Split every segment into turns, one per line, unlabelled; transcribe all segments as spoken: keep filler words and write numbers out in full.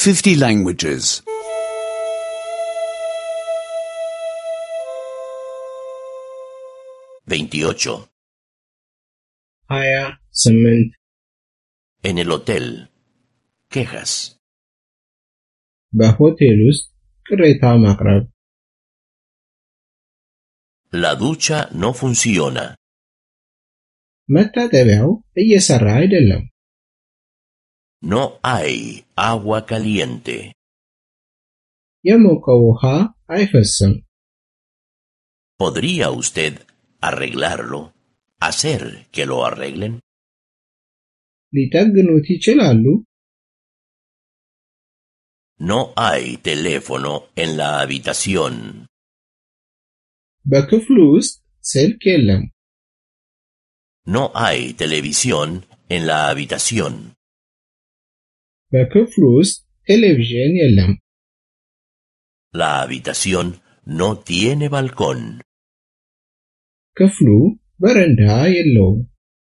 fifty languages.
veintiocho.
ሀያ ስምንት
En el hotel. Quejas.
በሆቴል ውስጥ ቅሬታ ማቅረብ።
La ducha no funciona.
መታጠቢያው እየሰራ አይደለም።
No hay agua caliente.
የሞቀ ውሃ አይፈስም።
¿Podría usted arreglarlo? ¿Hacer que lo arreglen?
ሊጠግኑት ይችላሉ?
No hay teléfono en la habitación.
በክፍሉ ውስጥ ስልክ የለም።
No hay televisión en la habitación.
በክፍሉ ውስጥ ቴሌቪዥን የለም።
La habitación no tiene balcón.
ክፍሉ በረንዳ የለውም።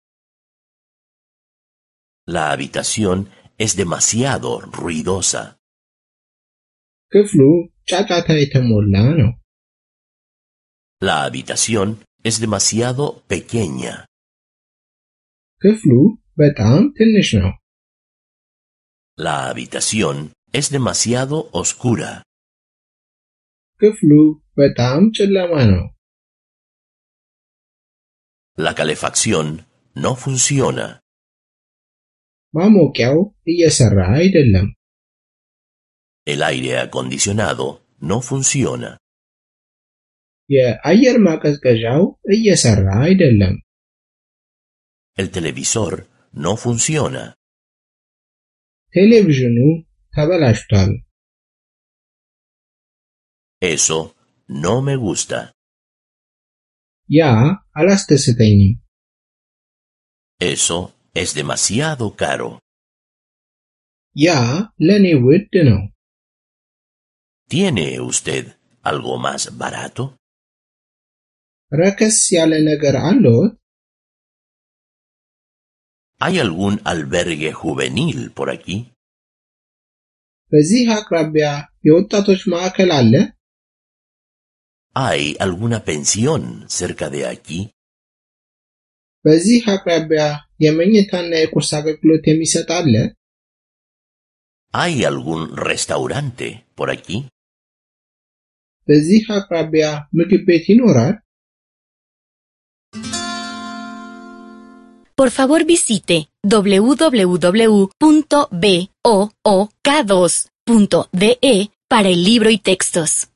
La habitación es demasiado ruidosa.
ክፍሉ ጫጫታ የተሞላ ነው።
La habitación es demasiado pequeña.
ክፍሉ በጣም ትንሽ ነው።
La habitación es demasiado oscura.
ክፍሉ በጣም ጨለማ ነው።
La calefacción no funciona.
ማሞቂያው እየሰራ አይደለም።
El aire acondicionado no funciona.
የአየር ማቀዝቀዣው እየሰራ አይደለም።
El televisor no funciona.
ቴሌቪዥኑ ተበላሽቷል።
Eso no me gusta.
ያ አላስደስተኝም።
Eso es demasiado caro.
ያ ለኔ ውድ ነው።
¿Tiene usted algo más barato?
ረከስ ያለ ነገር አለዎት?
¿Hay algún albergue juvenil por aquí?
በዚህ አቅራቢያ የወጣቶች ማዕከል አለ?
¿Hay alguna pensión cerca de aquí?
በዚህ አቅራቢያ የመኝታና የቁርስ አገልግሎት የሚሰጥ አለ?
¿Hay algún restaurante por aquí?
በዚህ አቅራቢያ ምግብ ቤት ይኖራል?
Por favor visite doble u doble u doble u punto book dos punto de para el libro y textos.